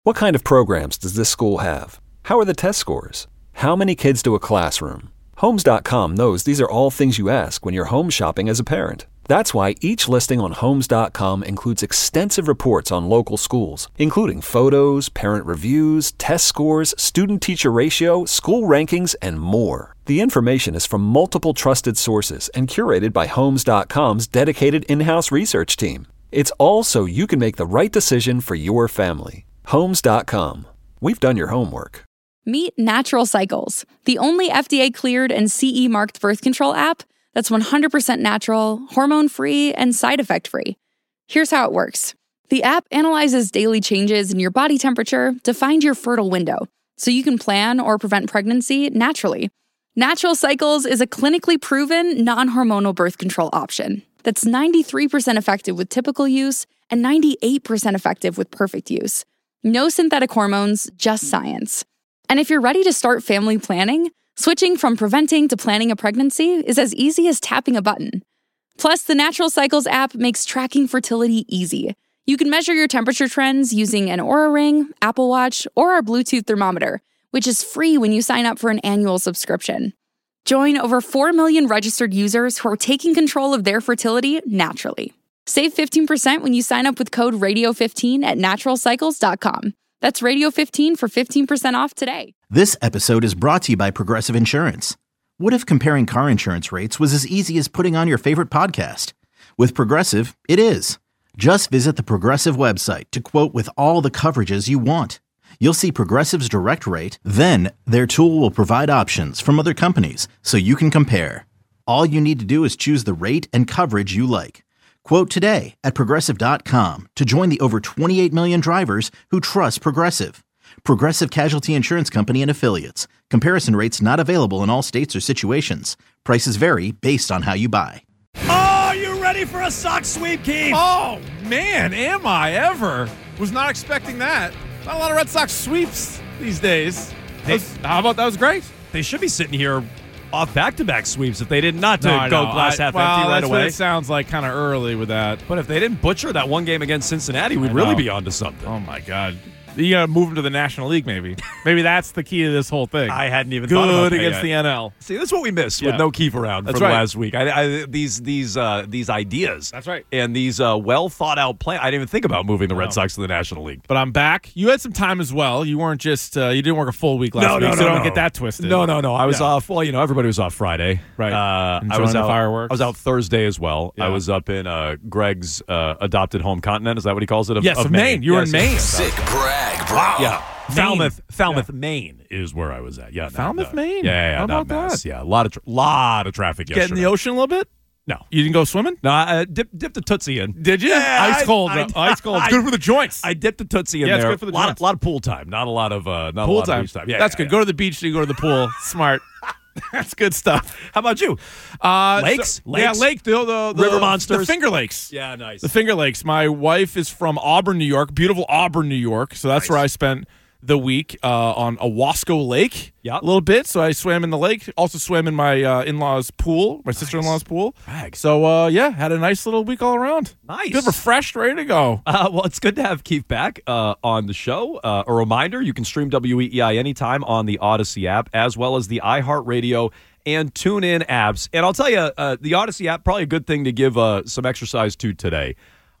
What kind of programs does this school have? How are the test scores? How many kids to a classroom? Homes.com knows these are all things you ask when you're home shopping as a parent. That's why each listing on Homes.com includes extensive reports on local schools, including photos, parent reviews, test scores, student-teacher ratio, school rankings, and more. The information is from multiple trusted sources and curated by Homes.com's dedicated in-house research team. It's all so you can make the right decision for your family. Homes.com. We've done your homework. Meet Natural Cycles, the only FDA-cleared and CE-marked birth control app that's 100% natural, hormone-free, and side effect-free. Here's how it works. The app analyzes daily changes in your body temperature to find your fertile window, so you can plan or prevent pregnancy naturally. Natural Cycles is a clinically proven, non-hormonal birth control option that's 93% effective with typical use and 98% effective with perfect use. No synthetic hormones, just science. And if you're ready to start family planning, switching from preventing to planning a pregnancy is as easy as tapping a button. Plus, the Natural Cycles app makes tracking fertility easy. You can measure your temperature trends using an Oura Ring, Apple Watch, or our Bluetooth thermometer, which is free when you sign up for an annual subscription. Join over 4 million registered users who are taking control of their fertility naturally. Save 15% when you sign up with code RADIO15 at naturalcycles.com. That's Radio15 for 15% off today. This episode is brought to you by Progressive Insurance. What if comparing car insurance rates was as easy as putting on your favorite podcast? With Progressive, it is. Just visit the Progressive website to quote with all the coverages you want. You'll see Progressive's direct rate, then their tool will provide options from other companies so you can compare. All you need to do is choose the rate and coverage you like. Quote today at Progressive.com to join the over 28 million drivers who trust Progressive. Progressive Casualty Insurance Company and Affiliates. Comparison rates not available in all states or situations. Prices vary based on how you buy. Oh, you ready for a sock sweep, Keith? Oh, man, am I ever. Was not expecting that. Not a lot of Red Sox sweeps these days. How about that? Was great. They should be sitting here off back-to-back sweeps if they did not go glass half empty right that's away. What it sounds like kind of early with that. But if they didn't butcher that one game against Cincinnati, we'd really be on to something. Oh, my God. You got to move them to the National League, maybe. Maybe that's the key to this whole thing. I hadn't even thought about that against yet. the NL. See, that's what we missed with no Keith around for the last week. These ideas. That's right. And these well thought out plans. I didn't even think about moving the Red Sox to the National League. But I'm back. You had some time as well. You weren't just you didn't work a full week last week, so don't get that twisted. No. I was off. Well, everybody was off Friday. Right. I was out fireworks. I was out Thursday as well. Yeah. I was up in Greg's adopted home continent. Is that what he calls it? Of Maine. You were in Maine. Sick brag, bro. Yeah. Falmouth, Maine is where I was at. Yeah, Falmouth, Maine? Yeah, How not about Mass. that? Yeah, a lot of traffic yesterday. Get in the ocean a little bit? No. You didn't go swimming? No, I dipped a Tootsie in. Did you? Yeah, Ice cold. Ice cold. It's good for the joints. I dipped a Tootsie in Yeah, there. it's good for the lot joints. of pool time, not a lot of Pool time. beach time. Yeah, that's good. Go to the beach, so you go to the pool. Smart. That's good stuff. How about you? Lakes? Yeah, lake. The River monsters. The Finger Lakes. Yeah, nice. The Finger Lakes. My wife is from Auburn, New York. Beautiful Auburn, New York. So that's where I spent the week on Owasco Lake a little bit. So I swam in the lake. Also swam in my in-laws' pool, my sister-in-law's pool. Brag. So, had a nice little week all around. Nice. Good, refreshed, ready to go. Well, it's good to have Keith back on the show. A reminder, you can stream WEEI anytime on the Odyssey app, as well as the iHeartRadio and TuneIn apps. And I'll tell you, the Odyssey app, probably a good thing to give some exercise to today.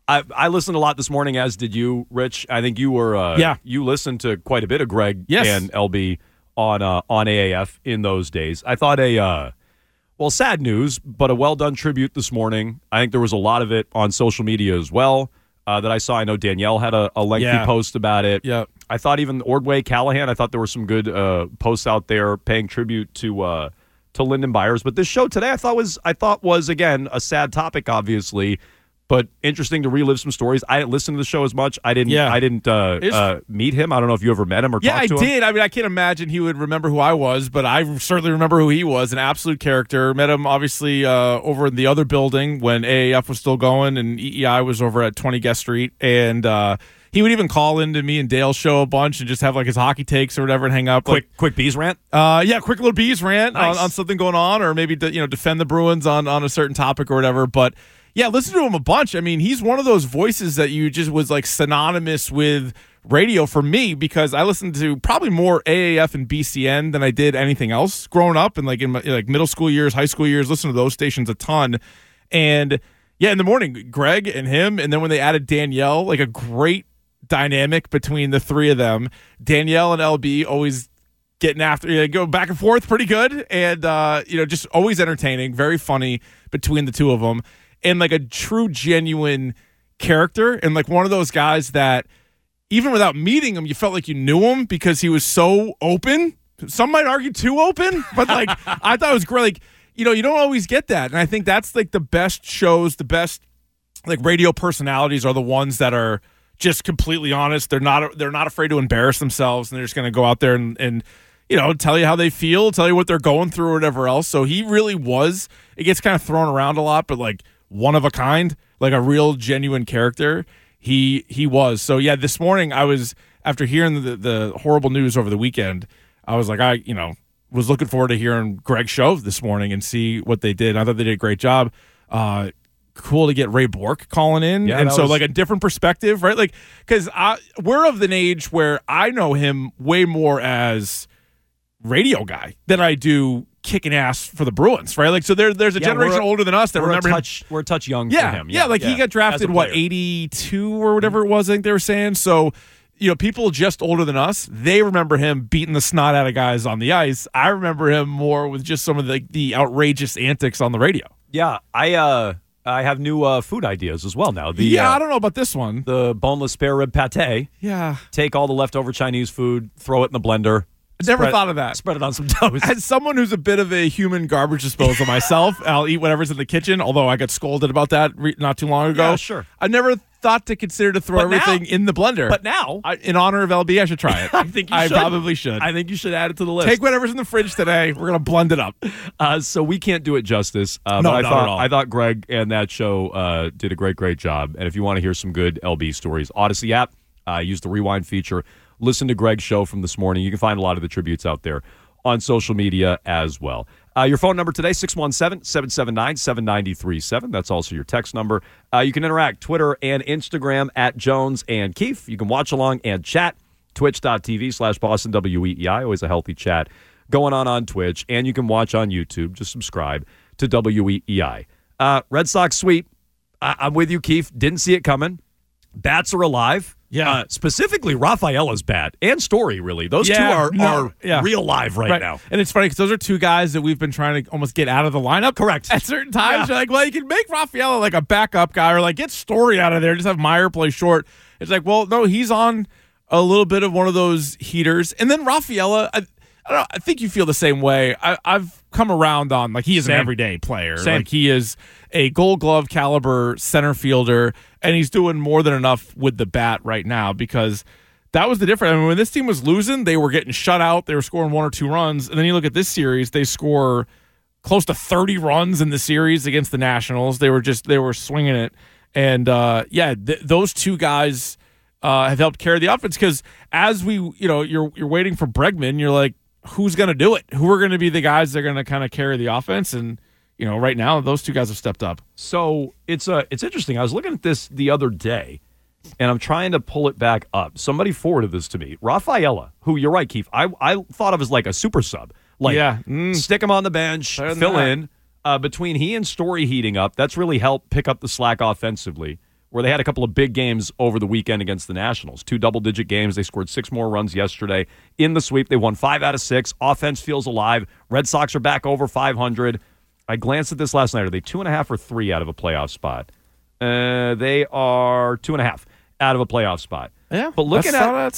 I listened a lot this morning, as did you, Rich. I think you were you listened to quite a bit of Greg and LB on AAF in those days. I thought sad news, but a well-done tribute this morning. I think there was a lot of it on social media as well that I saw. I know Danielle had a lengthy post about it. Yeah. I thought even Ordway, Callahan, I thought there were some good posts out there paying tribute to Lyndon Byers. But this show today I thought was again a sad topic, obviously, but interesting to relive some stories. I didn't listen to the show as much. I didn't meet him. I don't know if you ever met him or talked to him. Yeah, I did. I mean, I can't imagine he would remember who I was, but I certainly remember who he was. An absolute character. Met him, obviously, over in the other building when AAF was still going and EEI was over at 20 Guest Street. And he would even call into me and Dale's show a bunch and just have like his hockey takes or whatever and hang up. Quick bees rant? Quick little bees rant nice. on something going on, or maybe defend the Bruins on a certain topic or whatever. But Yeah, listen to him a bunch. I mean, he's one of those voices that you just was like synonymous with radio for me, because I listened to probably more AAF and BCN than I did anything else growing up, and like in my like middle school years, high school years, listened to those stations a ton. And yeah, in the morning, Greg and him, and then when they added Danielle, like a great dynamic between the three of them. Danielle and LB always getting after, go back and forth pretty good, and just always entertaining, very funny between the two of them. And like a true, genuine character, and like one of those guys that even without meeting him, you felt like you knew him because he was so open. Some might argue too open, but like I thought it was great. Like, you don't always get that, and I think that's like the best shows, the best like radio personalities are the ones that are just completely honest. They're not afraid to embarrass themselves, and they're just going to go out there and tell you how they feel, tell you what they're going through or whatever else. So he really was. It gets kind of thrown around a lot, but like one of a kind, like a real genuine character. He was. So yeah, this morning I was, after hearing the horrible news over the weekend, I was like, I was looking forward to hearing Greg's show this morning and see what they did. I thought they did a great job. Cool to get Ray Bork calling in. Yeah, and so like a different perspective, right? Like, because we're of an age where I know him way more as radio guy than I do kicking ass for the Bruins, right? Like, so there's a generation older than us that remember him. We're a touch young for him. Yeah, he got drafted, 82 or whatever it was, I think they were saying. So, people just older than us, they remember him beating the snot out of guys on the ice. I remember him more with just some of the outrageous antics on the radio. Yeah, I have new food ideas as well now. I don't know about this one. The boneless spare rib pate. Yeah. Take all the leftover Chinese food, throw it in the blender. Never thought of that. Spread it on some toast. As someone who's a bit of a human garbage disposal myself, I'll eat whatever's in the kitchen, although I got scolded about that not too long ago. Yeah, sure. I never thought to consider to throw everything in the blender. But now, in honor of LB, I should try it. I think you should. I probably should. I think you should add it to the list. Take whatever's in the fridge today. We're going to blend it up. So we can't do it justice. No, but not at all. I thought Greg and that show did a great job. And if you want to hear some good LB stories, Odyssey app, use the rewind feature. Listen to Greg's show from this morning. You can find a lot of the tributes out there on social media as well. Your phone number today, 617-779-7937. That's also your text number. You can interact Twitter and Instagram at Jones and Keefe. You can watch along and chat. Twitch.tv/Boston WEEI. Always a healthy chat going on Twitch. And you can watch on YouTube. Just subscribe to WEEI. Red Sox sweep. I'm with you, Keefe. Didn't see it coming. Bats are alive. Yeah. Specifically, Rafaela's bat and Story, really. Those two are real live right now. And it's funny because those are two guys that we've been trying to almost get out of the lineup. Correct. At certain times, you're like, well, you can make Rafaela like a backup guy, or like get Story out of there. Just have Meyer play short. It's like, well, no, he's on a little bit of one of those heaters. And then Rafaela, I don't know, I think you feel the same way. I've come around on, like, he is an everyday player. Like, he is a Gold Glove caliber center fielder, and he's doing more than enough with the bat right now, because that was the difference. I mean, when this team was losing, they were getting shut out. They were scoring 1 or 2 runs. And then you look at this series, they score close to 30 runs in the series against the Nationals. They were swinging it. And, those two guys have helped carry the offense, because as you're waiting for Bregman, you're like, who's going to do it? Who are going to be the guys that are going to kind of carry the offense? And, right now, those two guys have stepped up. So it's interesting. I was looking at this the other day, and I'm trying to pull it back up. Somebody forwarded this to me. Rafaela, who, you're right, Keefe, I thought of as like a super sub. Like, stick him on the bench, fill in. Between he and Story heating up, that's really helped pick up the slack offensively, where they had a couple of big games over the weekend against the Nationals. 2 double-digit games. They scored 6 more runs yesterday. In the sweep, they won 5 out of 6. Offense feels alive. Red Sox are back over 500. I glanced at this last night. Are they 2.5 or 3 out of a playoff spot? They are 2.5 out of a playoff spot. Yeah, but looking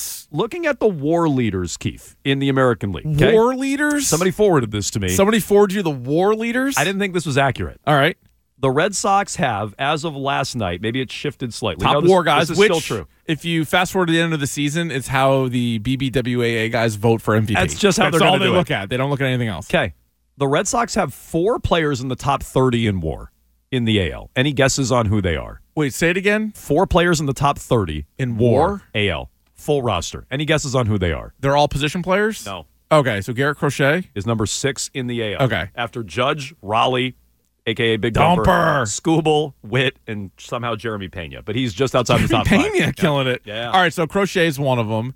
at the WAR leaders, Keefe, in the American League. Okay? WAR leaders? Somebody forwarded this to me. Somebody forwarded you the WAR leaders? I didn't think this was accurate. All right. The Red Sox have, as of last night, maybe it's shifted slightly. Top WAR guys, this is which, still true. If you fast forward to the end of the season, it's how the BBWAA guys vote for MVP. That's just how they're going to do it. That's all they look at. They don't look at anything else. Okay. The Red Sox have 4 players in the top 30 in WAR in the AL. Any guesses on who they are? Wait, say it again? 4 players in the top 30 in WAR? AL. Full roster. Any guesses on who they are? They're all position players? No. Okay, so Garrett Crochet is number 6 in the AL. Okay. After Judge, Raleigh, a.k.a. Big Dumper. Skubal, Witt, and somehow Jeremy Pena. But he's just outside the top Pena 5. killing it. Yeah. All right, so Crochet is one of them.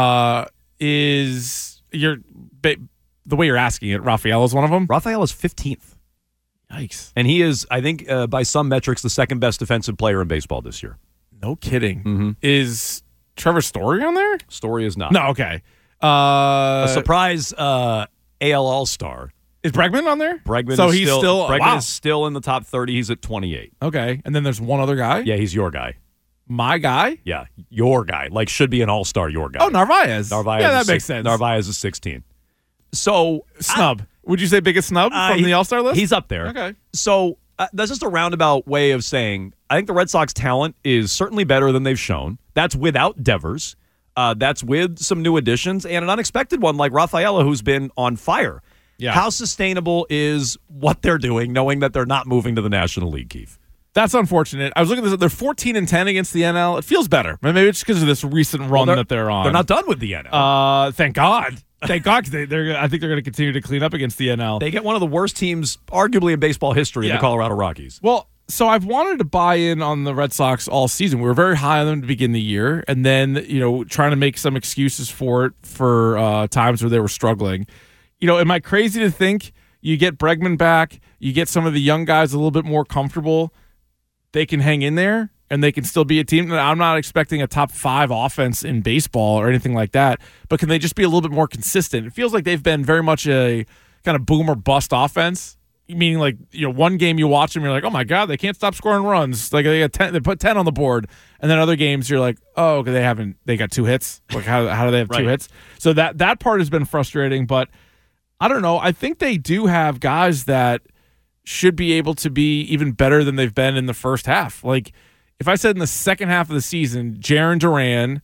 The way you're asking it, Rafael is one of them? Rafael is 15th. Yikes. And he is, I think, by some metrics, the second best defensive player in baseball this year. No kidding. Mm-hmm. Is Trevor Story on there? Story is not. No, okay. A surprise AL All-Star. Is Bregman on there? Bregman Bregman is still in the top 30. He's at 28. Okay. And then there's one other guy? Yeah, he's your guy. My guy? Yeah, your guy. Like, should be an all-star, your guy. Oh, Narvaez. Yeah, that makes sense. Narvaez is 16. So snub. Would you say biggest snub from the All-Star list? He's up there. Okay. So that's just a roundabout way of saying I think the Red Sox talent is certainly better than they've shown. That's without Devers. That's with some new additions and an unexpected one like Rafaela, who's been on fire. Yeah. How sustainable is what they're doing, knowing that they're not moving to the National League, Keith? That's unfortunate. I was looking at this. They're 14-10 against the NL. It feels better. Maybe it's because of this recent run that they're on. They're not done with the NL. Thank God. Thank God, because I think they're going to continue to clean up against the NL. They get one of the worst teams, arguably in baseball history, the Colorado Rockies. Well, so I've wanted to buy in on the Red Sox all season. We were very high on them to begin the year, and then trying to make some excuses for it for times where they were struggling. Am I crazy to think you get Bregman back, you get some of the young guys a little bit more comfortable, they can hang in there? And they can still be a team. I'm not expecting a top 5 offense in baseball or anything like that, but can they just be a little bit more consistent? It feels like they've been very much a kind of boom or bust offense, meaning like one game you watch them, you're like, oh my God, they can't stop scoring runs. Like they put 10 on the board, and then other games you're like, oh, okay, they got 2 hits. Like how do they have 2 hits? So that part has been frustrating, but I don't know. I think they do have guys that should be able to be even better than they've been in the first half. Like, if I said in the second half of the season, Jarren Duran,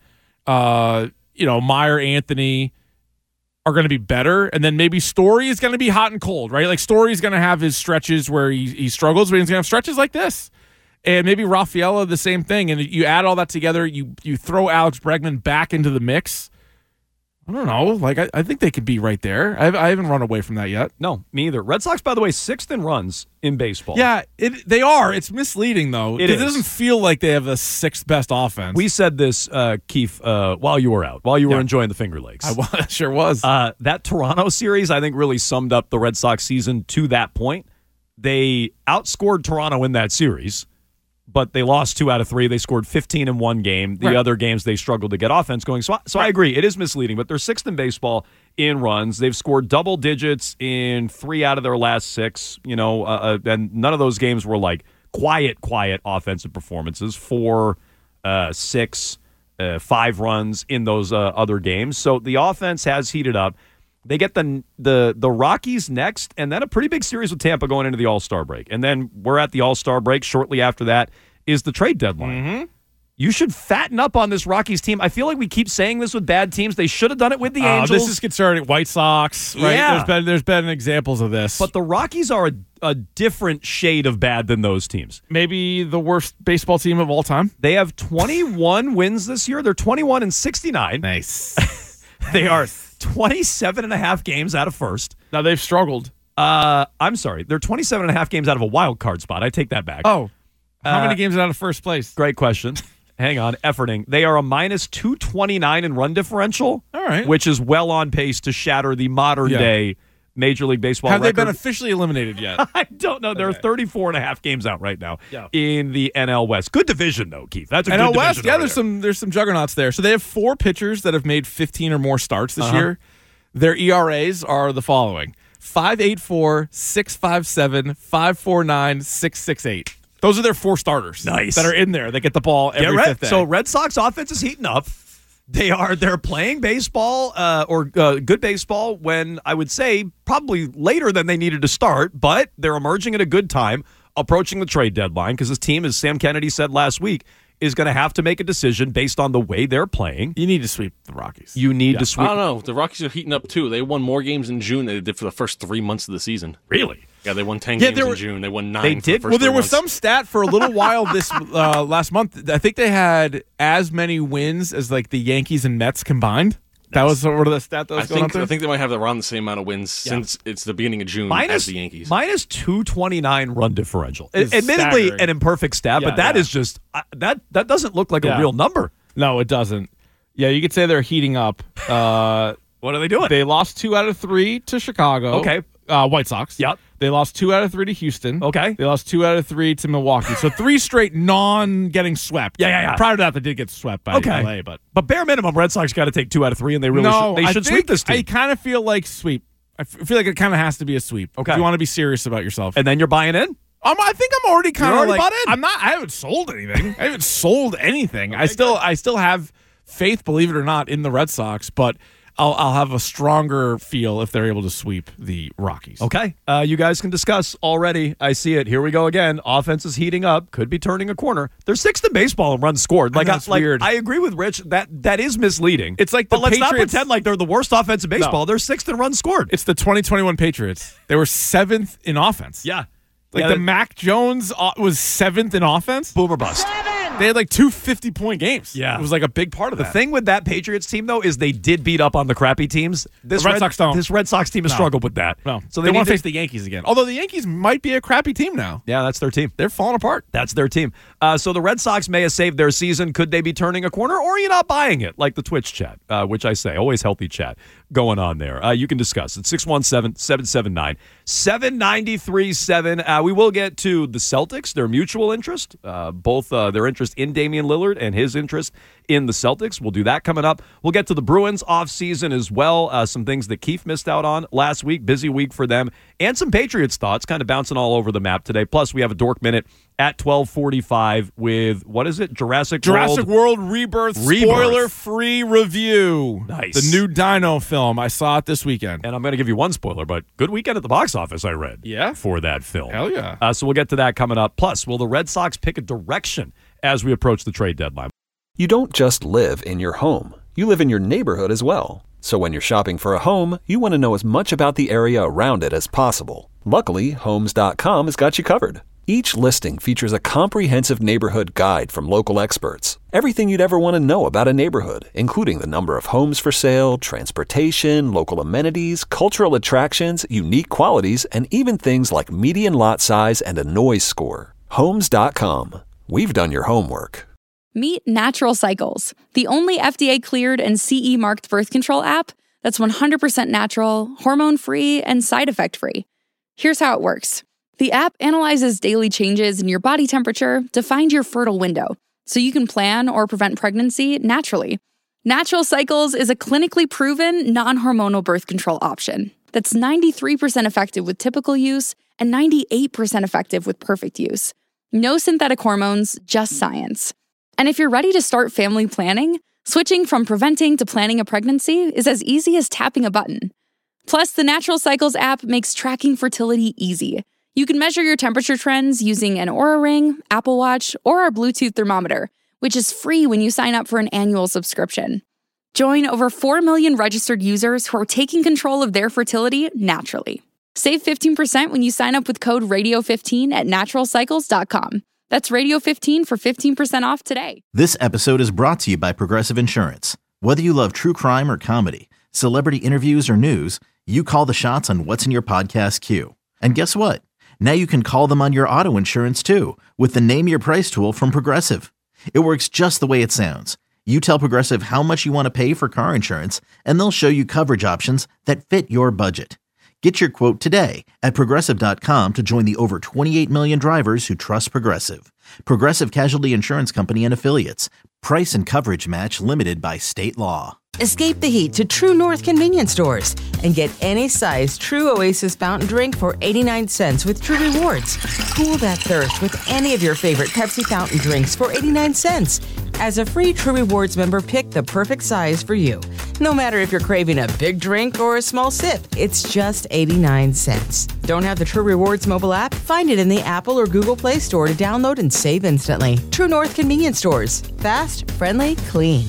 Meyer Anthony are going to be better, and then maybe Story is going to be hot and cold, right? Like Story is going to have his stretches where he struggles, but he's going to have stretches like this. And maybe Rafaela, the same thing. And you add all that together, you throw Alex Bregman back into the mix. I don't know. Like, I think they could be right there. I haven't run away from that yet. No, me either. Red Sox, by the way, 6th in runs in baseball. Yeah, they are. It's misleading, though. It doesn't feel like they have the 6th best offense. We said this, Keith, while you were out, while you were enjoying the Finger Lakes. I sure was. That Toronto series, I think, really summed up the Red Sox season to that point. They outscored Toronto in that series, but they lost 2 out of 3. They scored 15 in one game. The other games, they struggled to get offense going. So I agree. It is misleading, but they're 6th in baseball in runs. They've scored double digits in 3 out of their last 6, and none of those games were like quiet offensive performances. 4, 6, 5 runs in those other games. So the offense has heated up. They get the Rockies next, and then a pretty big series with Tampa going into the All-Star break. And then we're at the All-Star break. Shortly after that is the trade deadline. Mm-hmm. You should fatten up on this Rockies team. I feel like we keep saying this with bad teams. They should have done it with the Angels. This is concerning. White Sox, right? Yeah. There's been examples of this. But the Rockies are a different shade of bad than those teams. Maybe the worst baseball team of all time. They have 21 wins this year. They're 21-69. Nice. They are 27.5 games out of first. Now they've struggled. I'm sorry. They're 27.5 games out of a wild card spot. I take that back. Oh. How many games out of first place? Great question. Hang on. Efforting. They are a minus 229 in run differential. All right. Which is well on pace to shatter the modern day Major League Baseball record. Have they been officially eliminated yet? I don't know. They're 34.5 games out right now in the NL West. Good division, though, Keith. That's a good NL division. West, there's some juggernauts there. So they have 4 pitchers that have made 15 or more starts this year. Their ERAs are the following: 5.84, 6.57, 5.49, 6.68. Those are their 4 starters. Nice. That are in there. They get the ball every 5th day. So Red Sox offense is heating up. They're playing baseball or good baseball when I would say probably later than they needed to start, but they're emerging at a good time, approaching the trade deadline because this team, as Sam Kennedy said last week, is going to have to make a decision based on the way they're playing. You need to sweep the Rockies. You need to sweep. I don't know. The Rockies are heating up too. They won more games in June than they did for the first 3 months of the season. Really? Yeah, they won 10 games in June. They won 9 They for did? the first Well, there 3 was months. some stat for a little while this last month. I think they had as many wins as like the Yankees and Mets combined. That was sort of the stat that was going on there? I think they might have around the same amount of wins since it's the beginning of June as the Yankees. Minus 229 run differential. Admittedly, staggering. an imperfect stat, but that is just that doesn't look like a real number. No, it doesn't. Yeah, you could say they're heating up. What are they doing? They lost 2 out of 3 to Chicago. Okay. White Sox. Yep. They lost 2 out of 3 to Houston. Okay. They lost 2 out of 3 to Milwaukee. So 3 straight getting swept. Yeah. Prior to that, they did get swept by LA. But bare minimum, Red Sox got to take 2 out of 3, and they really should sweep this team. I kind of feel like sweep. I feel like it kind of has to be a sweep. Okay. If you want to be serious about yourself. And then you're buying in? I think I'm already kind of like, bought in? I haven't sold anything. I haven't sold anything. Okay, I still have faith, believe it or not, in the Red Sox, but I'll have a stronger feel if they're able to sweep the Rockies. Okay. You guys can discuss already. I see it. Here we go again. Offense is heating up. Could be turning a corner. They're 6th in baseball in runs scored. That's weird. I agree with Rich. That is misleading. It's like but let's not pretend like they're the worst offense in baseball. No. They're 6th in runs scored. It's the 2021 Patriots. They were 7th in offense. Yeah. The Mac Jones was 7th in offense. Boomer bust. They had like 2 50-point games. Yeah. It was like a big part of the that. The thing with that Patriots team, though, is they did beat up on the crappy teams. This Red Sox don't. This Red Sox team has struggled with that. No. So they want to face the Yankees again. Although the Yankees might be a crappy team now. Yeah, that's their team. They're falling apart. That's their team. So the Red Sox may have saved their season. Could they be turning a corner, or are you not buying it? Like the Twitch chat, which I say, always healthy chat going on there. You can discuss. It's 617-779-7937. We will get to the Celtics, their mutual interest, both their interest in Damian Lillard and his interest in the Celtics. We'll do that coming up. We'll get to the Bruins offseason as well. Some things that Keith missed out on last week. Busy week for them. And some Patriots thoughts kind of bouncing all over the map today. Plus, we have a Dork Minute at 12:45 with, what is it? Jurassic World Rebirth. Spoiler-free review. Nice. The new Dino film. I saw it this weekend. And I'm going to give you one spoiler, but good weekend at the box office, I read. Yeah? For that film. Hell yeah. So we'll get to that coming up. Plus, will the Red Sox pick a direction as we approach the trade deadline? You don't just live in your home. You live in your neighborhood as well. So when you're shopping for a home, you want to know as much about the area around it as possible. Luckily, Homes.com has got you covered. Each listing features a comprehensive neighborhood guide from local experts. Everything you'd ever want to know about a neighborhood, including the number of homes for sale, transportation, local amenities, cultural attractions, unique qualities, and even things like median lot size and a noise score. Homes.com. We've done your homework. Meet Natural Cycles, the only FDA-cleared and CE-marked birth control app that's 100% natural, hormone-free, and side effect-free. Here's how it works. The app analyzes daily changes in your body temperature to find your fertile window, so you can plan or prevent pregnancy naturally. Natural Cycles is a clinically proven, non-hormonal birth control option that's 93% effective with typical use and 98% effective with perfect use. No synthetic hormones, just science. And if you're ready to start family planning, switching from preventing to planning a pregnancy is as easy as tapping a button. Plus, the Natural Cycles app makes tracking fertility easy. You can measure your temperature trends using an Oura Ring, Apple Watch, or our Bluetooth thermometer, which is free when you sign up for an annual subscription. Join over 4 million registered users who are taking control of their fertility naturally. Save 15% when you sign up with code RADIO15 at naturalcycles.com. That's Radio15 for 15% off today. This episode is brought to you by Progressive Insurance. Whether you love true crime or comedy, celebrity interviews or news, you call the shots on what's in your podcast queue. And guess what? Now you can call them on your auto insurance too with the Name Your Price tool from Progressive. It works just the way it sounds. You tell Progressive how much you want to pay for car insurance, and they'll show you coverage options that fit your budget. Get your quote today at Progressive.com to join the over 28 million drivers who trust Progressive. Progressive Casualty Insurance Company and Affiliates. Price and coverage match limited by state law. Escape the heat to True North convenience stores and get any size True Oasis fountain drink for 89 cents with True Rewards. Cool that thirst with any of your favorite Pepsi fountain drinks for 89 cents. As a free True Rewards member, pick the perfect size for you. No matter if you're craving a big drink or a small sip, it's just 89 cents. Don't have the True Rewards mobile app? Find it in the Apple or Google Play Store to download and save instantly. True North convenience stores. Fast, friendly, clean.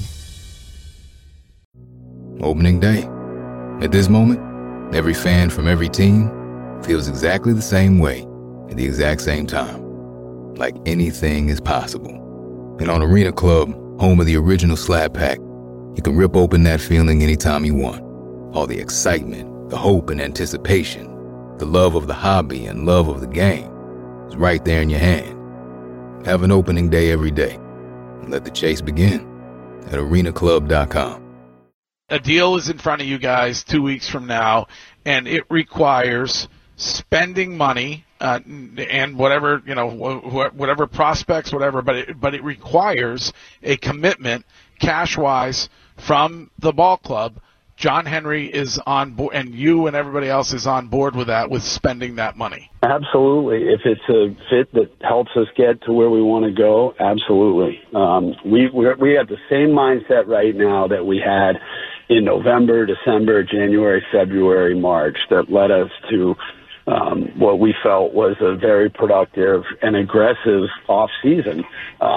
Opening day. At this moment, every fan from every team feels exactly the same way at the exact same time. Like anything is possible. And on Arena Club, home of the original Slab Pack, You can rip open that feeling anytime you want. All the excitement, the hope and anticipation, the love of the hobby and love of the game is right there in your hand. Have an opening day every day. And let the chase begin at arenaclub.com. A deal is in front of you guys 2 weeks from now, and it requires spending money and whatever, whatever prospects, whatever, but it requires a commitment cash-wise from the ball club. John Henry is on board, and you and everybody else is on board with that, with spending that money. Absolutely. If it's a fit that helps us get to where we want to go, absolutely. We have the same mindset right now that we had in November, December, January, February, March that led us to what we felt was a very productive and aggressive off season.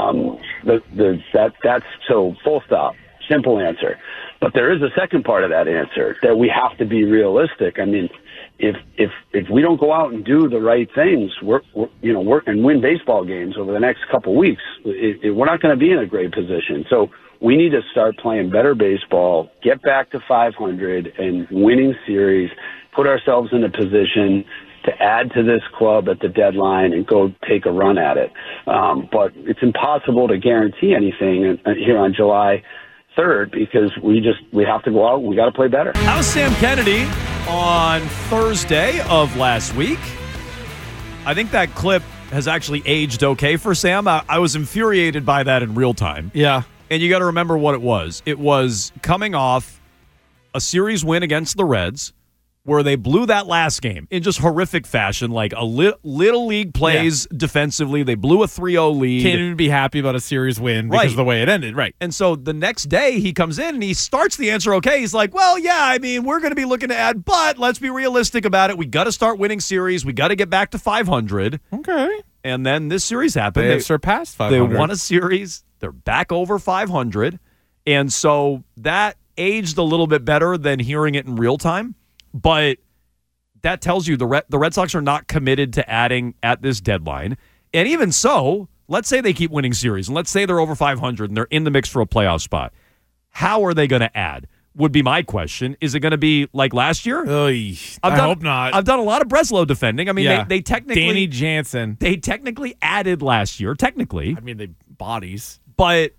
That's so full stop. Simple answer. But there is a second part of that answer, that we have to be realistic. I mean, if we don't go out and do the right things, and win baseball games over the next couple of weeks, we're not going to be in a great position. So we need to start playing better baseball, get back to 500 and winning series, put ourselves in a position to add to this club at the deadline and go take a run at it. But it's impossible to guarantee anything here on July 3rd, because we have to go out and we got to play better. That was Sam Kennedy on Thursday of last week. I think that clip has actually aged okay for Sam. I was infuriated by that in real time. Yeah. And you got to remember what it was. It was coming off a series win against the Reds, where they blew that last game in just horrific fashion, like a little league plays defensively. They blew a 3-0 lead. Can't even be happy about a series win because of the way it ended. Right. And so the next day he comes in and he starts the answer okay. He's like, well, yeah, I mean, we're going to be looking to add, but let's be realistic about it. We got to start winning series. We got to get back to 500. Okay. And then this series happened. They surpassed 500. They won a series. They're back over 500. And so that aged a little bit better than hearing it in real time. But that tells you the Red Sox are not committed to adding at this deadline. And even so, let's say they keep winning series, and let's say they're over 500 and they're in the mix for a playoff spot. How are they going to add? Would be my question. Is it going to be like last year? I hope not. I've done a lot of Breslow defending. I mean, they technically... Danny Jansen. They technically added last year, technically. I mean, they bodies. But...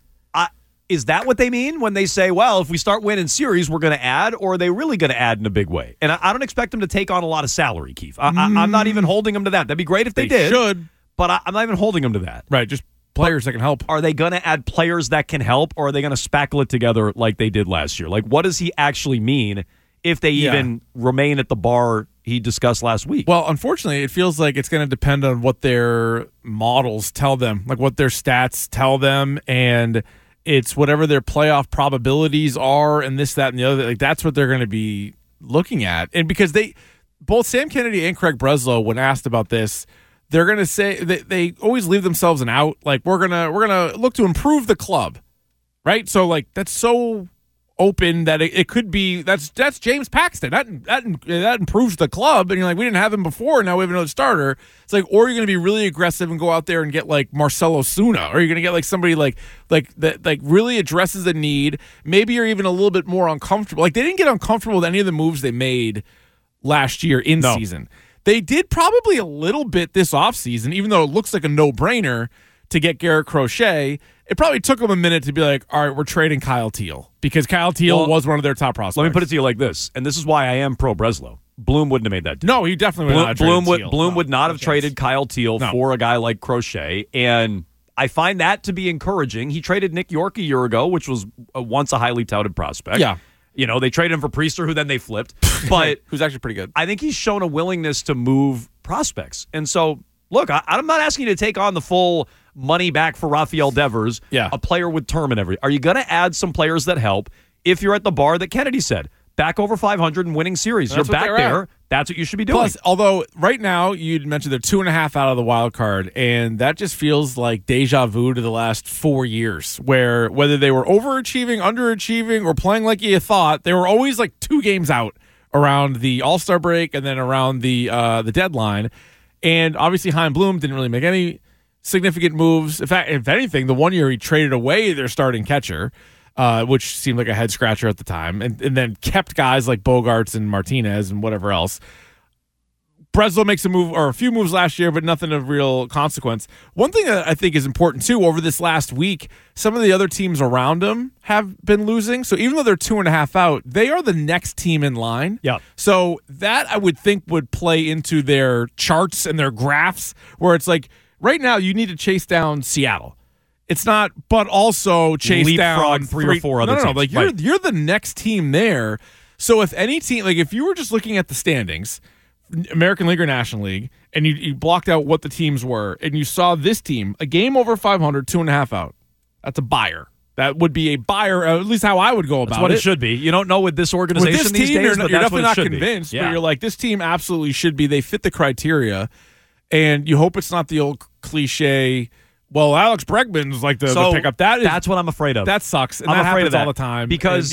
is that what they mean when they say, well, if we start winning series, we're going to add, or are they really going to add in a big way? And I don't expect them to take on a lot of salary, Keith. I'm not even holding them to that. That'd be great if they did. Should. But I'm not even holding them to that. Right, just players that can help. Are they going to add players that can help, or are they going to spackle it together like they did last year? Like, what does he actually mean if they even remain at the bar he discussed last week? Well, unfortunately, it feels like it's going to depend on what their models tell them, like what their stats tell them, and it's whatever their playoff probabilities are and this, that, and the other. Like, that's what they're going to be looking at. And because both Sam Kennedy and Craig Breslow, when asked about this, they're going to say they always leave themselves an out. Like, we're gonna look to improve the club, right? So, like, that's so open that it could be that's James Paxton. That improves the club, and you're like, we didn't have him before, now we have another starter. It's like, or you're going to be really aggressive and go out there and get like Marcelo Suna, or you're going to get like somebody like that like really addresses a need. Maybe you're even a little bit more uncomfortable. Like, they didn't get uncomfortable with any of the moves they made last year in season. They did probably a little bit this offseason, even though it looks like a no-brainer to get Garrett Crochet. It probably took them a minute to be like, all right, we're trading Kyle Teal, because Kyle Teal was one of their top prospects. Let me put it to you like this, and this is why I am pro Breslow. Bloom wouldn't have made that deal. No, he definitely would not have traded Teal. Bloom would not have traded Kyle Teal for a guy like Crochet, and I find that to be encouraging. He traded Nick York a year ago, which was once a highly touted prospect. Yeah. You know, they traded him for Priester, who then they flipped. But who's actually pretty good. I think he's shown a willingness to move prospects. And so, look, I'm not asking you to take on the full money back for Rafael Devers, a player with term and everything. Are you going to add some players that help if you're at the bar that Kennedy said? Back over 500 and winning series. You're back there. That's what you should be doing. Plus, although right now you'd mentioned they're 2.5 out of the wild card, and that just feels like deja vu to the last 4 years, where whether they were overachieving, underachieving, or playing like you thought, they were always like 2 games out around the All-Star break and then around the deadline. And obviously Chaim Bloom didn't really make any significant moves. In fact, if anything, the one year he traded away their starting catcher. which seemed like a head scratcher at the time, and then kept guys like Bogarts and Martinez and whatever else. Breslow makes a move or a few moves last year, but nothing of real consequence. One thing that I think is important, too, over this last week, some of the other teams around them have been losing. So even though they're 2.5 out, they are the next team in line. Yeah. So that I would think would play into their charts and their graphs, where it's like right now you need to chase down Seattle. It's not, but also chase down three or four other teams. No, like you're the next team there. So if any team, like if you were just looking at the standings, American League or National League, and you blocked out what the teams were, and you saw this team, a game over 500, 2.5 out. That's a buyer. That would be a buyer, at least how I would go about it. That's what it should be. You don't know with this organization with this team, these days, but you're that's definitely what it not should convinced, be. Yeah. But you're like, this team absolutely should be. They fit the criteria, and you hope it's not the old cliche, well, Alex Bregman's like the pickup. That's what I'm afraid of. That sucks. And I'm that afraid happens of that all the time. Because,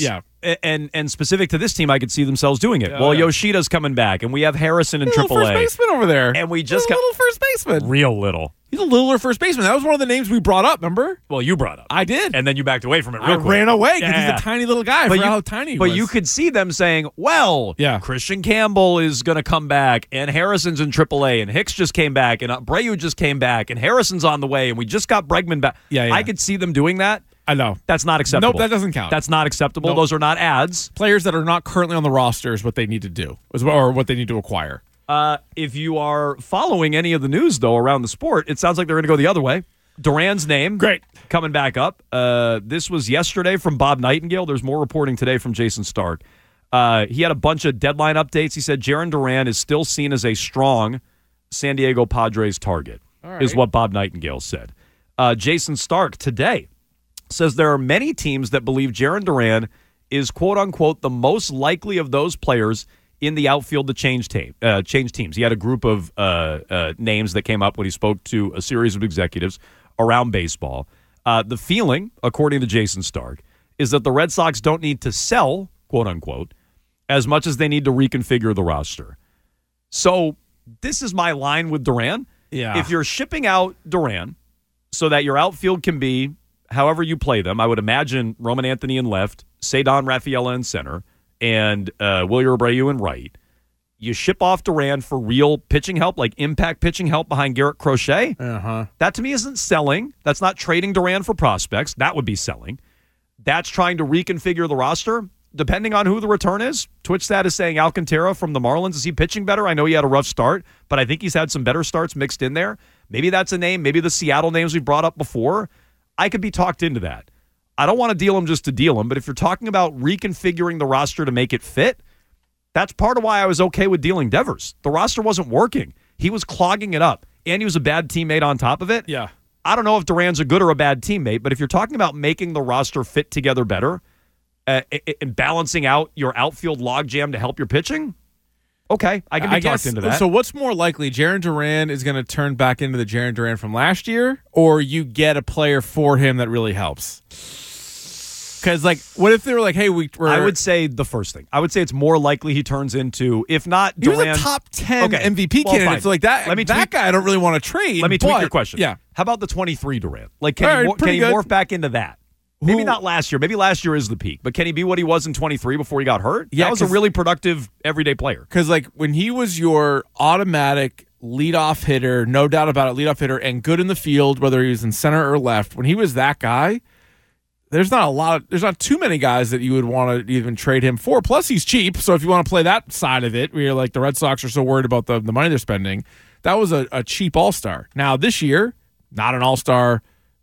and specific to this team, I could see themselves doing it. Yoshida's coming back, and we have Harrison in AAA. First baseman over there. And we just got little first baseman. Real little. He's a littler first baseman. That was one of the names we brought up, remember? Well, you brought up. I did. And then you backed away from it real quick. I ran away because he's a tiny little guy. I forgot how tiny he was. But you could see them saying, well, Christian Campbell is going to come back, and Harrison's in AAA, and Hicks just came back, and Abreu just came back, and Harrison's on the way, and we just got Bregman back. I could see them doing that. I know. That's not acceptable. Nope, that doesn't count. That's not acceptable. Nope. Those are not ads. Players that are not currently on the roster is what they need to do, or what they need to acquire. If you are following any of the news, though, around the sport, it sounds like they're going to go the other way. Duran's name, great, coming back up. This was yesterday from Bob Nightingale. There's more reporting today from Jason Stark. He had a bunch of deadline updates. He said Jarren Duran is still seen as a strong San Diego Padres target, is what Bob Nightingale said. Jason Stark today says there are many teams that believe Jarren Duran is, quote-unquote, the most likely of those players in the outfield to change teams. He had a group of names that came up when he spoke to a series of executives around baseball. The feeling, according to Jason Stark, is that the Red Sox don't need to sell, quote-unquote, as much as they need to reconfigure the roster. So this is my line with Duran. Yeah. If you're shipping out Duran so that your outfield can be however you play them, I would imagine Roman Anthony in left, Cedon Rafaela in center, and Wilyer Abreu in right. You ship off Duran for real pitching help, like impact pitching help behind Garrett Crochet. That to me isn't selling. That's not trading Duran for prospects. That would be selling. That's trying to reconfigure the roster, depending on who the return is. TwitchStat is saying Alcantara from the Marlins. Is he pitching better? I know he had a rough start, but I think he's had some better starts mixed in there. Maybe that's a name. Maybe the Seattle names we brought up before. I could be talked into that. I don't want to deal him just to deal him, but if you're talking about reconfiguring the roster to make it fit, that's part of why I was okay with dealing Devers. The roster wasn't working. He was clogging it up, and he was a bad teammate on top of it. Yeah. I don't know if Duran's a good or a bad teammate, but if you're talking about making the roster fit together better and balancing out your outfield logjam to help your pitching, okay, I can be talked into that. So what's more likely, Jarren Duran is going to turn back into the Jarren Duran from last year, or you get a player for him that really helps? Because, like, what if they were like, hey, I would say the first thing. I would say it's more likely he turns into, if not Duran. He was a top 10 MVP candidate. So, like, that guy I don't really want to trade. Let me tweak your question. Yeah. How about the 23 Duran? Like, can he morph back into that? Maybe not last year. Maybe last year is the peak. But can he be what he was in 23 before he got hurt? Yeah, that was a really productive everyday player. Because, like, when he was your automatic leadoff hitter, no doubt about it, leadoff hitter, and good in the field, whether he was in center or left, when he was that guy, there's not too many guys that you would want to even trade him for. Plus, he's cheap. So if you want to play that side of it, where you're like the Red Sox are so worried about the money they're spending, that was a cheap all-star. Now, this year, not an all-star,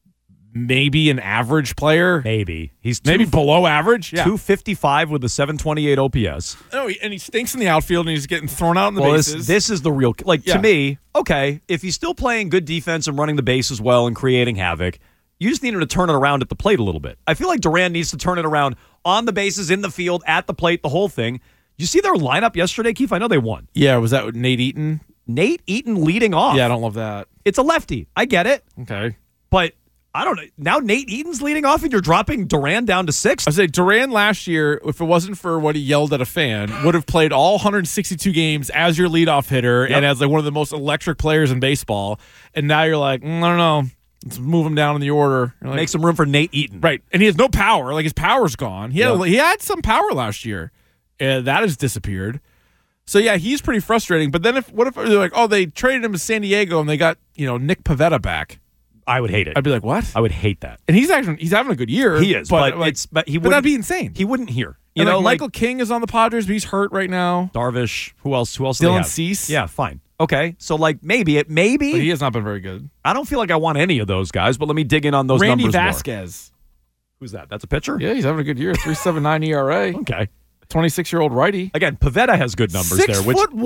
maybe an average player. Maybe. He's maybe below average. Yeah. 255 with a 728 OPS. No, and he stinks in the outfield, and he's getting thrown out in the bases. This is the real, to me, okay, if he's still playing good defense and running the bases well and creating havoc, you just need him to turn it around at the plate a little bit. I feel like Duran needs to turn it around on the bases, in the field, at the plate, the whole thing. You see their lineup yesterday, Keith? I know they won. Yeah, was that Nate Eaton? Nate Eaton leading off. Yeah, I don't love that. It's a lefty. I get it. Okay. But I don't know. Now Nate Eaton's leading off and you're dropping Duran down to 6th? I say Duran last year, if it wasn't for what he yelled at a fan, would have played all 162 games as your leadoff hitter and as like one of the most electric players in baseball. And now you're like, I don't know. Let's move him down in the order. Like, make some room for Nate Eaton. Right. And he has no power. Like, his power's gone. He had some power last year. And that has disappeared. So, yeah, he's pretty frustrating. But then what if they're like, oh, they traded him to San Diego and they got, Nick Pivetta back? I would hate it. I'd be like, what? I would hate that. And he's having a good year. He is, but that'd be insane. He wouldn't hear. Michael King is on the Padres, but he's hurt right now. Darvish. Who else? Dylan Cease. Yeah, fine. Okay, so maybe. But he has not been very good. I don't feel like I want any of those guys, but let me dig in on those Randy numbers Vasquez. More. Who's that? That's a pitcher? Yeah, he's having a good year. 3.79 ERA. Okay. 26-year-old righty. Again, Pivetta has good numbers 6 there.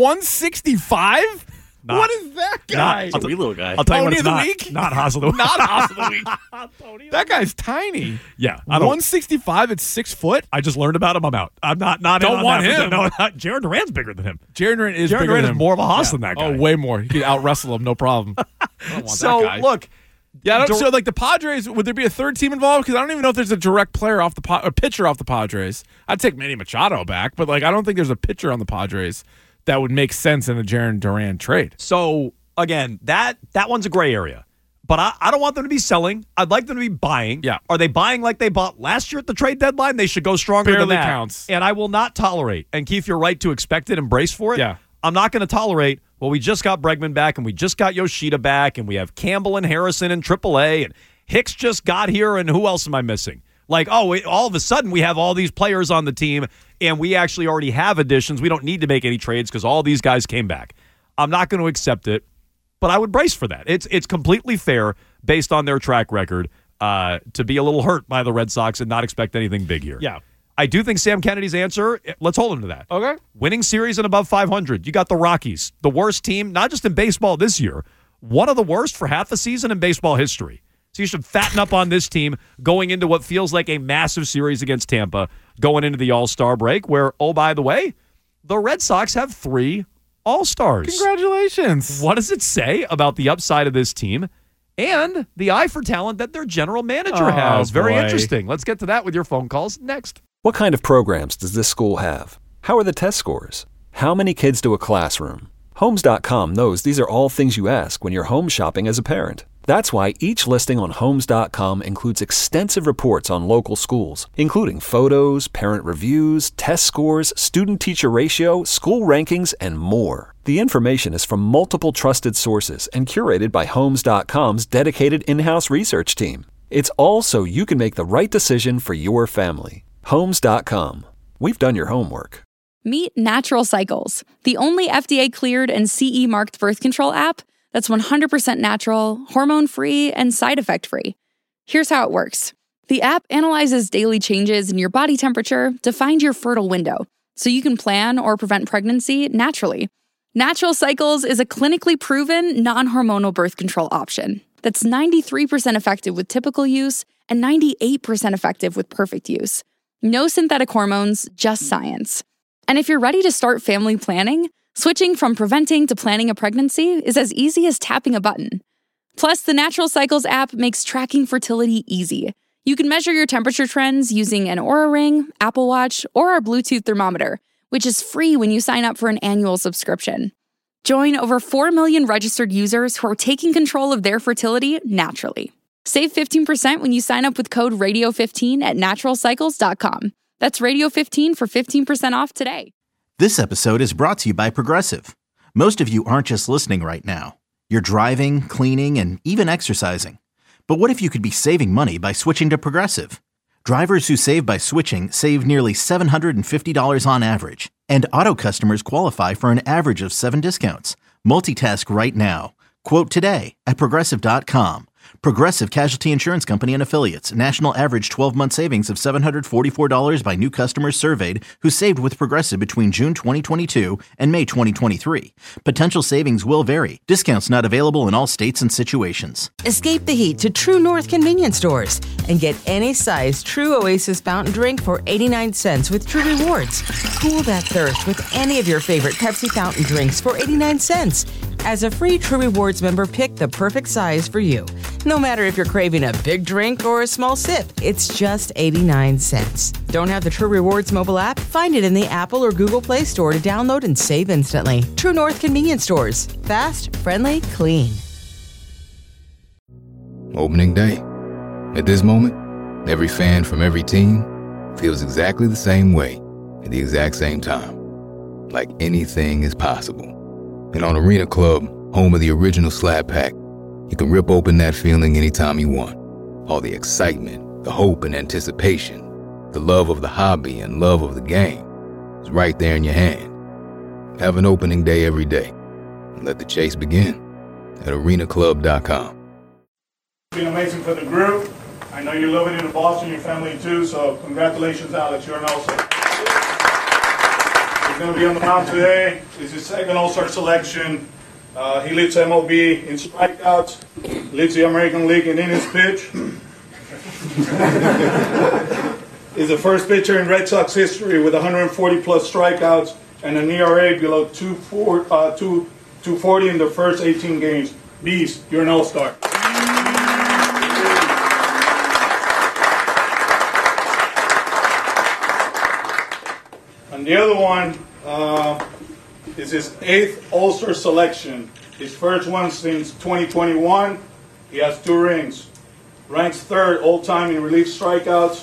165? What is that guy? That's a wee little guy. I'll tell you what Pony it's of the not. week? Not Haas of the week. Not Haas of the week. That guy's tiny. Yeah. 165 at 6 foot? I just learned about him. I'm out. I'm not Don't want him. No, Jared Durant's bigger than him. Jared Durant is bigger than him. more of a Haas than that guy. Oh, way more. He could out-wrestle him, no problem. I don't want so, that guy. Look. Yeah, so like the Padres, would there be a third team involved? Because I don't even know if there's a direct player off a pitcher off the Padres. I'd take Manny Machado back, but I don't think there's a pitcher on the Padres that would make sense in a Jared Durant trade. So again, that one's a gray area. But I don't want them to be selling. I'd like them to be buying. Yeah. Are they buying like they bought last year at the trade deadline? They should go stronger Barely than that. Counts. And I will not tolerate. And Keith, you're right to expect it and brace for it. Yeah. I'm not going to tolerate, well, we just got Bregman back and we just got Yoshida back and we have Campbell and Harrison in AAA and Hicks just got here and who else am I missing? All of a sudden we have all these players on the team and we actually already have additions. We don't need to make any trades because all these guys came back. I'm not going to accept it, but I would brace for that. It's completely fair based on their track record to be a little hurt by the Red Sox and not expect anything big here. Yeah. I do think Sam Kennedy's answer, let's hold him to that. Okay. Winning series and above 500. You got the Rockies, the worst team, not just in baseball this year, one of the worst for half a season in baseball history. So you should fatten up on this team going into what feels like a massive series against Tampa, going into the All-Star break where, oh, by the way, the Red Sox have 3 All-Stars. Congratulations. What does it say about the upside of this team and the eye for talent that their general manager has? Very interesting. Let's get to that with your phone calls next. What kind of programs does this school have? How are the test scores? How many kids do a classroom? Homes.com knows these are all things you ask when you're home shopping as a parent. That's why each listing on Homes.com includes extensive reports on local schools, including photos, parent reviews, test scores, student-teacher ratio, school rankings, and more. The information is from multiple trusted sources and curated by Homes.com's dedicated in-house research team. It's all so you can make the right decision for your family. Homes.com. We've done your homework. Meet Natural Cycles, the only FDA-cleared and CE-marked birth control app that's 100% natural, hormone-free, and side effect-free. Here's how it works. The app analyzes daily changes in your body temperature to find your fertile window, so you can plan or prevent pregnancy naturally. Natural Cycles is a clinically proven, non-hormonal birth control option that's 93% effective with typical use and 98% effective with perfect use. No synthetic hormones, just science. And if you're ready to start family planning, switching from preventing to planning a pregnancy is as easy as tapping a button. Plus, the Natural Cycles app makes tracking fertility easy. You can measure your temperature trends using an Oura Ring, Apple Watch, or our Bluetooth thermometer, which is free when you sign up for an annual subscription. Join over 4 million registered users who are taking control of their fertility naturally. Save 15% when you sign up with code RADIO15 at naturalcycles.com. That's Radio15 for 15% off today. This episode is brought to you by Progressive. Most of you aren't just listening right now. You're driving, cleaning, and even exercising. But what if you could be saving money by switching to Progressive? Drivers who save by switching save nearly $750 on average. And auto customers qualify for an average of 7 discounts. Multitask right now. Quote today at Progressive.com. Progressive Casualty Insurance Company and Affiliates. National average 12-month savings of $744 by new customers surveyed who saved with Progressive between June 2022 and May 2023. Potential savings will vary. Discounts not available in all states and situations. Escape the heat to True North convenience stores and get any size True Oasis fountain drink for 89 cents with True Rewards. Cool that thirst with any of your favorite Pepsi fountain drinks for 89 cents. As a free True Rewards member, pick the perfect size for you. No matter if you're craving a big drink or a small sip, it's just 89 cents. Don't have the True Rewards mobile app? Find it in the Apple or Google Play Store to download and save instantly. True North convenience stores. Fast, friendly, clean. Opening day. At this moment, every fan from every team feels exactly the same way at the exact same time. Like anything is possible. And on Arena Club, home of the original Slab Pack, you can rip open that feeling anytime you want. All the excitement, the hope and anticipation, the love of the hobby and love of the game is right there in your hand. Have an opening day every day. And let the chase begin at arenaclub.com. It's been amazing for the group. I know you're living in Boston, your family too, so congratulations, Alex. You're an All-Star. He's going to be on the mound today. It's his second All-Star selection. He leads MLB in strikeouts, leads the American League in innings pitch. He's the first pitcher in Red Sox history with 140-plus strikeouts and an ERA below 240 in the first 18 games. Beast, you're an All-Star. And the other one is his 8th All-Star selection. His first one since 2021. He has 2 rings. Ranks 3rd all-time in relief strikeouts.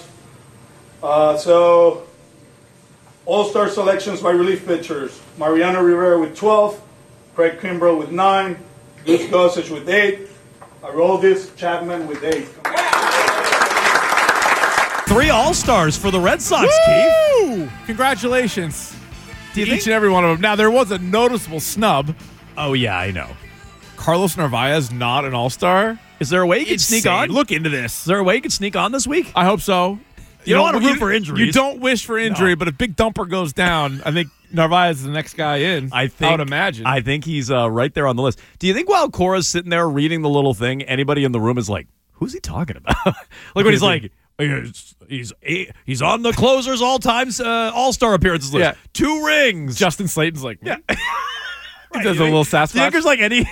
So, All-Star selections by relief pitchers. Mariano Rivera with 12. Craig Kimbrell with 9. Gus Gossage with 8. Aroldis Chapman with 8. 3 All-Stars for the Red Sox, Keith. Congratulations to each and every one of them. Now, there was a noticeable snub. Oh, yeah, I know. Carlos Narvaez not an All-Star. Is there a way you can sneak on? Look into this. Is there a way you can sneak on this week? I hope so. You don't want to root for injuries. You don't wish for injury, but if Big Dumper goes down, I think Narvaez is the next guy in. I would imagine. I think he's right there on the list. Do you think while Cora's sitting there reading the little thing, anybody in the room is like, who's he talking about? Like when he's like, he's on the closer's all-time All-Star appearances list. Yeah. 2 rings. Justin Slayton's like, yeah. He does a little Sasquatch. Do you think there's like any...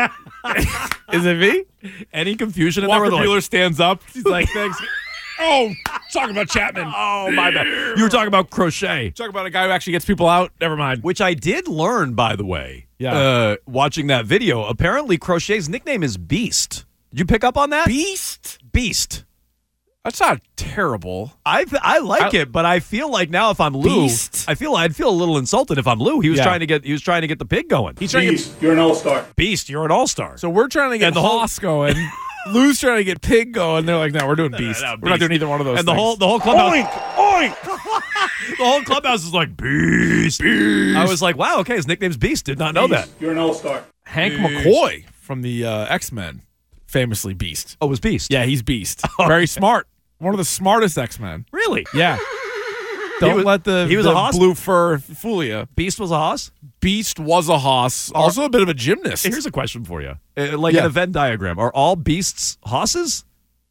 Is it me? Any confusion in Walker there? Buehler stands up. He's like, thanks. Oh, talking about Chapman. Oh, my bad. You were talking about Crochet. Talking about a guy who actually gets people out. Never mind. Which I did learn, by the way, Yeah. watching that video. Apparently, Crochet's nickname is Beast. Did you pick up on that? Beast? Beast. That's not terrible. I like it, but I feel like now if I'm Lou, Beast. I'd feel a little insulted if I'm Lou. He was trying to get the pig going. He's trying to Beast, you're an All-Star. Beast, you're an All-Star. So we're trying to get the Hoss going. Lou's trying to get Pig going. They're like, no, we're doing Beast. No, We're not doing either one of those. And things. the whole clubhouse. Oink! Oink! The whole clubhouse is like Beast. Beast. I was like, wow, okay, his nickname's Beast. Did not know that. You're an All-Star. Hank McCoy from the X-Men, famously Beast. Oh, it was Beast. Yeah, he's Beast. Very smart. One of the smartest X-Men. Really? Yeah. Don't let the was a hoss? blue fur fool you. Beast was a hoss? Beast was a hoss. Also a bit of a gymnast. Here's a question for you. Like an Venn diagram. Are all beasts hosses?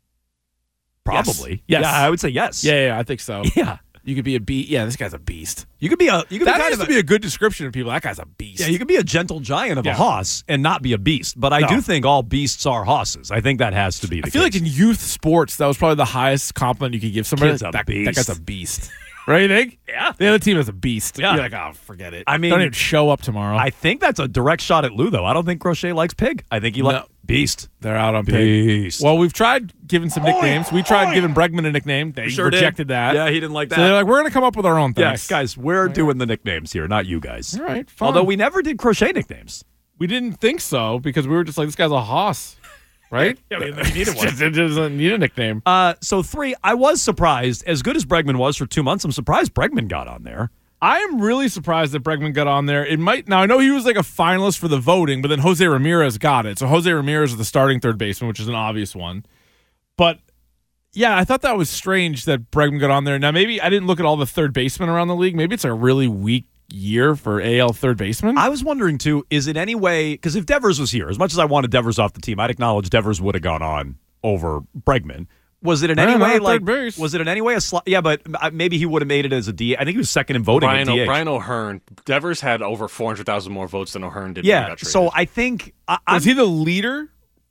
Probably. Yes. Yeah, I would say yes. Yeah, I think so. Yeah. You could be a beast. Yeah, this guy's a beast. You could be That has to be a good description of people. That guy's a beast. Yeah, you could be a gentle giant of a hoss and not be a beast. But I do think all beasts are hosses. I think that has to be the I feel case. like in youth sports, that was probably the highest compliment you could give somebody. Kid's a that beast. guy's a beast. Right, you think? Yeah. The other team is a beast. Yeah. You're like, oh, forget it. I mean, don't even show up tomorrow. I think that's a direct shot at Lou, though. I don't think Crochet likes pig. I think he likes Beast. They're out on Beast. Pig. Well, we've tried giving some nicknames. We tried giving Bregman a nickname. They rejected that. Yeah, he didn't like that. So they're like, we're going to come up with our own things. Yeah, guys, we're doing the nicknames here, not you guys. All right, fine. Although we never did Crochet nicknames. We didn't think so because we were just like, this guy's a hoss. Right? Yeah, we needed one. It doesn't need a nickname. So 3, I was surprised. As good as Bregman was for 2 months, I'm surprised Bregman got on there. I am really surprised that Bregman got on there. Now, I know he was like a finalist for the voting, but then Jose Ramirez got it. So Jose Ramirez is the starting third baseman, which is an obvious one. But, yeah, I thought that was strange that Bregman got on there. Now, maybe I didn't look at all the third basemen around the league. Maybe it's a really weak year for AL third baseman. I was wondering, too, is it any way – because if Devers was here, as much as I wanted Devers off the team, I'd acknowledge Devers would have gone on over Bregman. Was it in any way like? Was it in any way a slot? Yeah, but maybe he would have made it as a DH. I think he was second in voting. Brian O'Hearn. Devers had over 400,000 more votes than O'Hearn did. Yeah, so I think was he the leader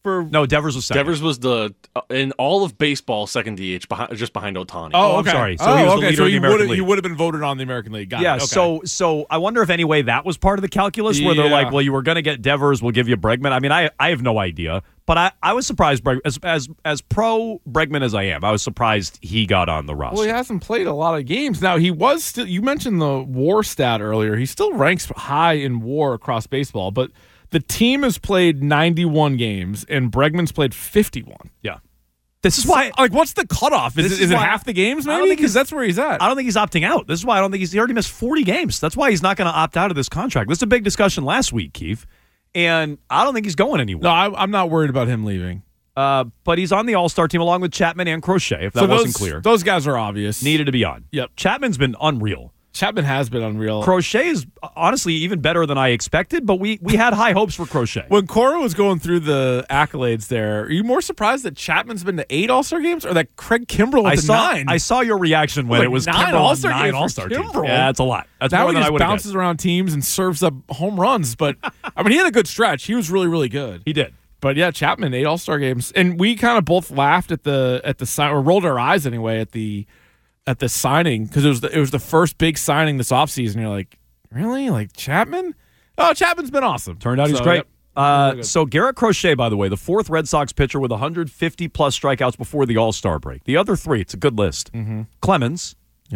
No, Devers was second. Devers was the in all of baseball second DH, just behind Ohtani. Oh, I'm okay. sorry. So he was the leader So of the American League. he would have been voted on the American League. Got Yeah, it. Okay. so I wonder if anyway that was part of the calculus where they're like, well, you were going to get Devers, we'll give you Bregman. I mean, I have no idea, but I was surprised, as pro Bregman as I am, I was surprised he got on the roster. Well, he hasn't played a lot of games. Now, he was still, you mentioned the WAR stat earlier. He still ranks high in WAR across baseball, but the team has played 91 games, and Bregman's played 51. Yeah. This is why, like, what's the cutoff? Is it half the games, maybe? Because that's where he's at. I don't think he's opting out. This is why I don't think he already missed 40 games. That's why he's not going to opt out of this contract. This is a big discussion last week, Keith, and I don't think he's going anywhere. No, I'm not worried about him leaving. But he's on the All-Star team along with Chapman and Crochet, if that wasn't clear. Those guys are obvious. Needed to be on. Yep. Chapman's been unreal. Chapman has been unreal. Crochet is honestly even better than I expected, but we had high hopes for Crochet. When Cora was going through the accolades there, are you more surprised that Chapman's been to 8 All-Star games or that Craig Kimbrell went to 9? I saw your reaction when Like it was 9 Kimbrell All-Star on 9 games for All-Star teams. Kimbrell? Yeah, that's a lot. That's now more he than I just would have bounces around teams and serves up home runs. But, I mean, he had a good stretch. He was really, really good. He did. But, yeah, Chapman, 8 All-Star games. And we kind of both laughed at the sign, or rolled our eyes anyway, at the signing, because it was the first big signing this offseason. You're like, really? Like Chapman? Oh, Chapman's been awesome. Turned out he's great. Yep. So Garrett Crochet, by the way, the 4th Red Sox pitcher with 150-plus strikeouts before the All-Star break. The other 3, it's a good list. Mm-hmm. Clemens,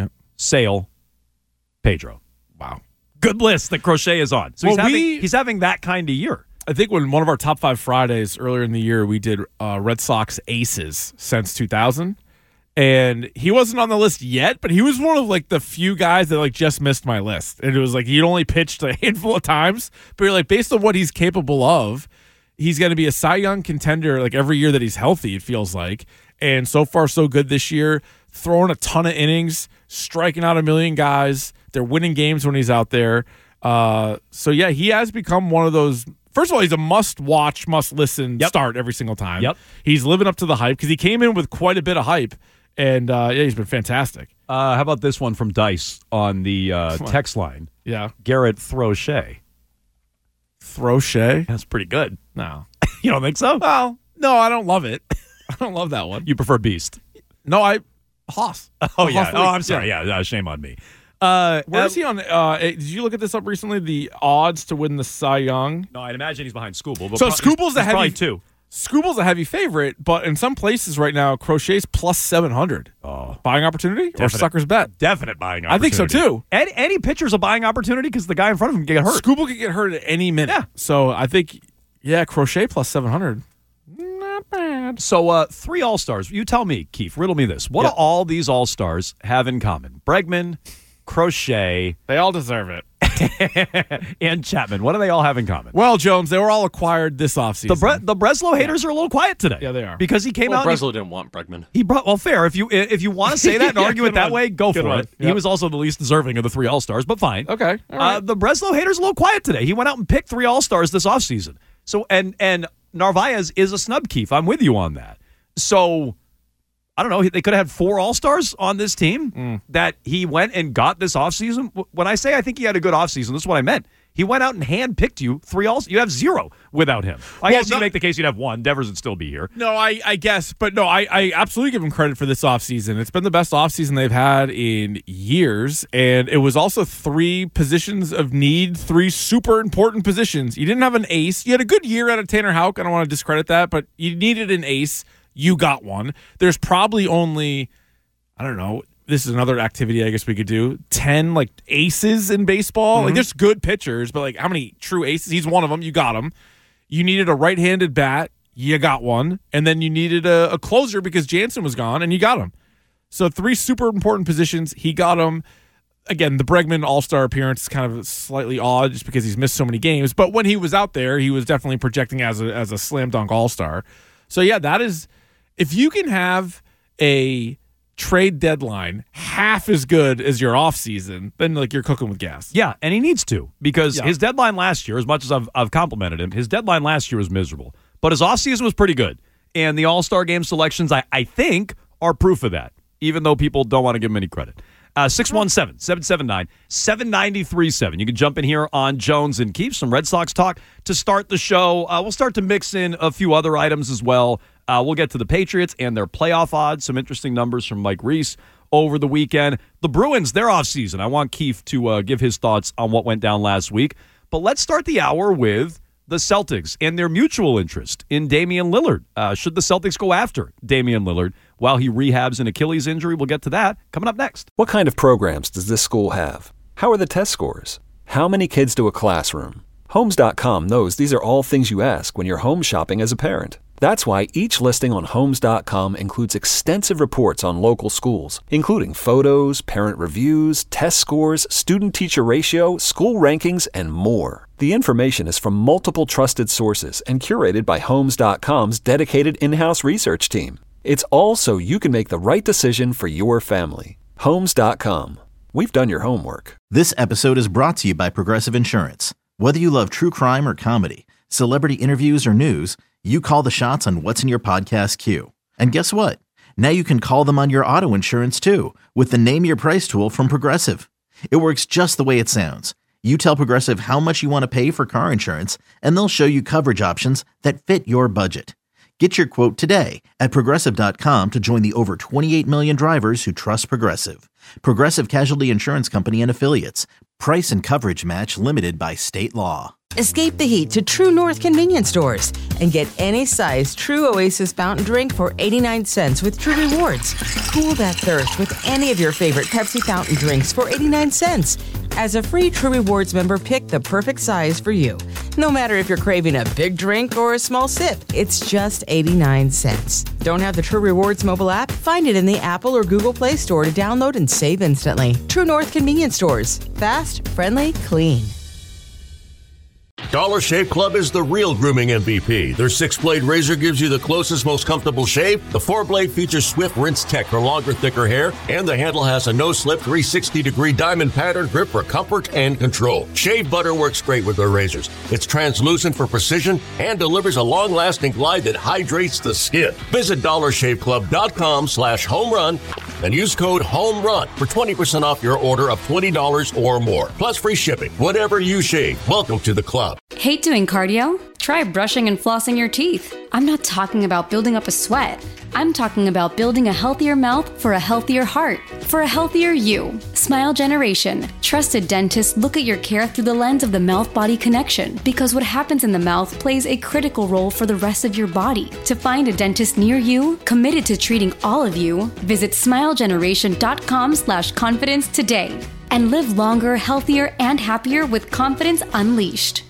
Sale, Pedro. Wow. Good list that Crochet is on. So he's having that kind of year. I think when one of our Top 5 Fridays earlier in the year, we did Red Sox aces since 2000. And he wasn't on the list yet, but he was one of like the few guys that like just missed my list. And it was like he'd only pitched a handful of times, but you're like, based on what he's capable of, he's going to be a Cy Young contender like every year that he's healthy, it feels like. And so far, so good this year, throwing a ton of innings, striking out a million guys. They're winning games when he's out there. So yeah, he has become one of those. First of all, he's a must-watch, must-listen start every single time. Yep. He's living up to the hype because he came in with quite a bit of hype. And, yeah, he's been fantastic. How about this one from Dice on the text line? Yeah. Garrett Crochet. Crochet? That's pretty good. No. You don't think so? Well, no, I don't love it. I don't love that one. You prefer Beast? No, Haas. Oh, yeah. Oh, I'm sorry. Yeah, shame on me. Where is he on? Did you look at this up recently? The odds to win the Cy Young? No, I'd imagine he's behind Skubal. But so Skubal's a heavy probably 2. Skubal's a heavy favorite, but in some places right now, Crochet's plus 700. Oh, buying opportunity or sucker's bet? Definite buying opportunity. I think so too. Any pitcher's a buying opportunity because the guy in front of him can get hurt. Skubal can get hurt at any minute. Yeah. So I think, Crochet plus 700. Not bad. So 3 All-Stars. You tell me, Keith. Riddle me this. What do all these All-Stars have in common? Bregman, Crochet. They all deserve it. And Chapman. What do they all have in common? Well, Jones, they were all acquired this offseason. The Breslow haters are a little quiet today. Yeah, they are. Because he came out. Breslow didn't want Bregman. He brought, well, fair. If you want to say that and argue it that way, go for it. Yep. He was also the least deserving of the 3 All-Stars, but fine. Okay. All right. The Breslow haters are a little quiet today. He went out and picked 3 All-Stars this offseason. So, and Narvaez is a snub, Keith. I'm with you on that. So, I don't know. They could have had 4 All-Stars on this team that he went and got this offseason. When I say I think he had a good offseason, this is what I meant. He went out and handpicked you 3 All-Stars. You have 0 without him. I guess you can make the case you'd have 1. Devers would still be here. No, I guess. But no, I absolutely give him credit for this offseason. It's been the best offseason they've had in years. And it was also 3 positions of need, 3 super important positions. You didn't have an ace. You had a good year out of Tanner Houck. I don't want to discredit that, but you needed an ace. You got one. There's probably only, I don't know, this is another activity I guess we could do, 10 like aces in baseball. Like there's good pitchers, but like how many true aces? He's one of them. You got him. You needed a right-handed bat. You got one. And then you needed a closer because Jansen was gone, and you got him. So 3 super important positions. He got him. Again, the Bregman All-Star appearance is kind of slightly odd just because he's missed so many games. But when he was out there, he was definitely projecting as a slam dunk All-Star. So yeah, that is, if you can have a trade deadline half as good as your offseason, then like you're cooking with gas. Yeah, and he needs to, because his deadline last year, as much as I've complimented him, his deadline last year was miserable. But his offseason was pretty good. And the All-Star Game selections, I think, are proof of that, even though people don't want to give him any credit. 617-779-7937. You can jump in here on Jones and Keefe, some Red Sox talk to start the show. We'll start to mix in a few other items as well. We'll get to the Patriots and their playoff odds, some interesting numbers from Mike Reese over the weekend. The Bruins, they're off season. I want Keefe to give his thoughts on what went down last week. But let's start the hour with the Celtics and their mutual interest in Damian Lillard. Should the Celtics go after Damian Lillard while he rehabs an Achilles injury? We'll get to that coming up next. What kind of programs does this school have? How are the test scores? How many kids do a classroom? Homes.com knows these are all things you ask when you're home shopping as a parent. That's why each listing on Homes.com includes extensive reports on local schools, including photos, parent reviews, test scores, student-teacher ratio, school rankings, and more. The information is from multiple trusted sources and curated by Homes.com's dedicated in-house research team. It's all so you can make the right decision for your family. Homes.com. We've done your homework. This episode is brought to you by Progressive Insurance. Whether you love true crime or comedy, celebrity interviews or news, you call the shots on what's in your podcast queue. And guess what? Now you can call them on your auto insurance too with the Name Your Price tool from Progressive. It works just the way it sounds. You tell Progressive how much you want to pay for car insurance, and they'll show you coverage options that fit your budget. Get your quote today at Progressive.com to join the over 28 million drivers who trust Progressive. Progressive Casualty Insurance Company and Affiliates. Price and coverage match limited by state law. Escape the heat to True North convenience stores and get any size True Oasis fountain drink for 89 cents with True Rewards. Cool that thirst with any of your favorite Pepsi fountain drinks for 89 cents. As a free True Rewards member, pick the perfect size for you. No matter if you're craving a big drink or a small sip, it's just 89 cents. Don't have the True Rewards mobile app? Find it in the Apple or Google Play Store to download and save instantly. True North convenience stores. Fast, friendly, clean. Dollar Shave Club is the real grooming MVP. Their 6-blade razor gives you the closest, most comfortable shave. The 4-blade features swift rinse tech for longer, thicker hair. And the handle has a no-slip 360-degree diamond pattern grip for comfort and control. Shave butter works great with their razors. It's translucent for precision and delivers a long-lasting glide that hydrates the skin. Visit DollarShaveClub.com/homerun and use code HOMERUN for 20% off your order of $20 or more. Plus free shipping. Whatever you shave, welcome to the club. Hate doing cardio? Try brushing and flossing your teeth. I'm not talking about building up a sweat. I'm talking about building a healthier mouth for a healthier heart, for a healthier you. Smile Generation. Trusted dentists look at your care through the lens of the mouth-body connection, because what happens in the mouth plays a critical role for the rest of your body. To find a dentist near you, committed to treating all of you, visit smilegeneration.com/confidence today. And live longer, healthier, and happier with confidence unleashed.